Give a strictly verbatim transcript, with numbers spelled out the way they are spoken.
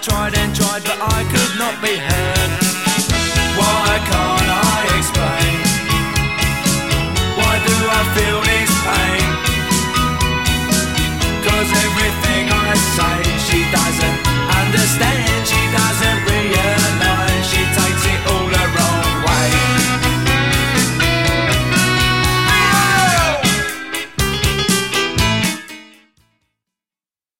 tried and tried, but I could not be heard.